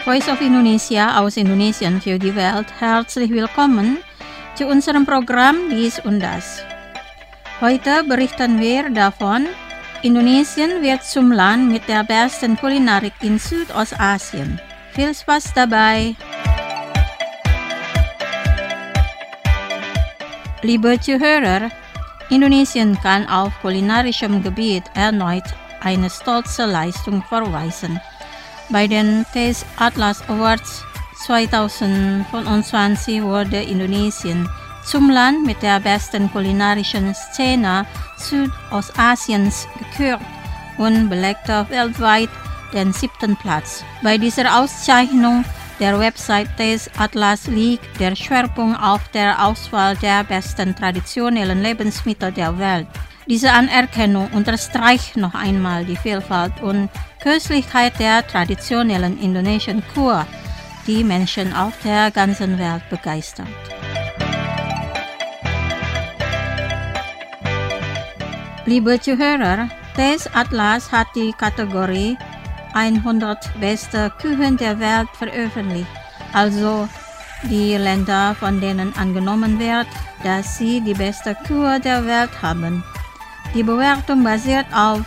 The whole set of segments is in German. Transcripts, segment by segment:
Voice of Indonesia aus Indonesien für die Welt. Herzlich willkommen zu unserem Programm Dies und Das. Heute berichten wir davon, Indonesien wird zum Land mit der besten Kulinarik in Südostasien. Viel Spaß dabei! Liebe Zuhörer, Indonesien kann auf kulinarischem Gebiet erneut eine stolze Leistung vorweisen. Bei den Taste Atlas Awards 2025 wurde Indonesien zum Land mit der besten kulinarischen Szene Südostasiens gekürt und belegte weltweit den 7. Platz. Bei dieser Auszeichnung der Website Taste Atlas liegt der Schwerpunkt auf der Auswahl der besten traditionellen Lebensmittel der Welt. Diese Anerkennung unterstreicht noch einmal die Vielfalt und Köstlichkeit der traditionellen indonesischen Kur, die Menschen auf der ganzen Welt begeistert. Liebe Zuhörer, Taste Atlas hat die Kategorie 100 beste Küchen der Welt veröffentlicht, also die Länder, von denen angenommen wird, dass sie die beste Kur der Welt haben. Die Bewertung basiert auf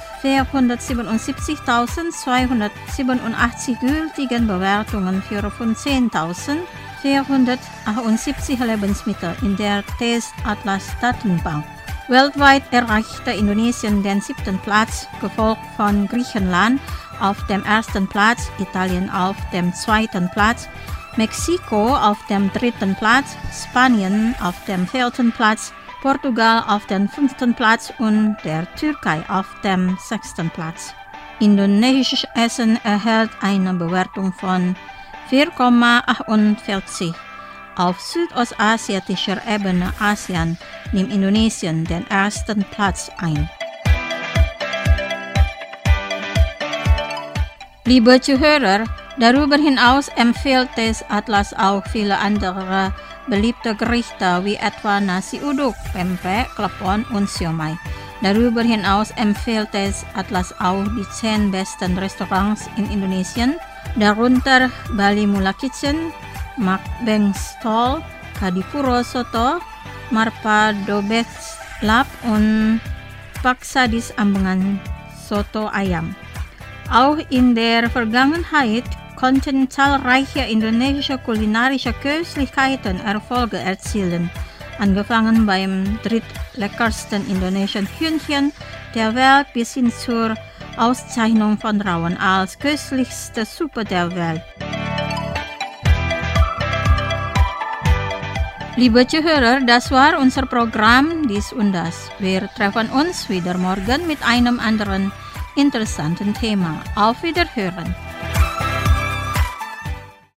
477.287 gültigen Bewertungen für von 10.478 Lebensmittel in der Taste Atlas Datenbank. Weltweit erreichte Indonesien den 7. Platz, gefolgt von Griechenland auf dem 1. Platz, Italien auf dem 2. Platz, Mexiko auf dem 3. Platz, Spanien auf dem 4. Platz, Portugal auf dem 5. Platz und der Türkei auf dem 6. Platz. Indonesisches Essen erhält eine Bewertung von 4,48. Auf südostasiatischer Ebene ASEAN nimmt Indonesien den 1. Platz ein. Liebe Zuhörer, darüber hinaus empfiehlt Taste Atlas auch viele andere beliebte Gerichte wie etwa Nasi Uduk, Pempek, Klepon und Siomay. Darüber hinaus empfiehlt Taste Atlas auch die 10 besten Restaurants in Indonesien, darunter Bali Mula Kitchen, Makbeng Stall, Kadipuro Soto, Marpa Dobets Lab und Pak Sadis Ambengan Soto Ayam. Auch in der Vergangenheit konnten zahlreiche indonesische kulinarische Köstlichkeiten Erfolge erzielen, angefangen beim drittleckersten indonesischen Hühnchen der Welt bis hin zur Auszeichnung von Rawon als köstlichste Suppe der Welt. Liebe Zuhörer, das war unser Programm Dies und Das. Wir treffen uns wieder morgen mit einem anderen interessanten Thema. Auf Wiederhören!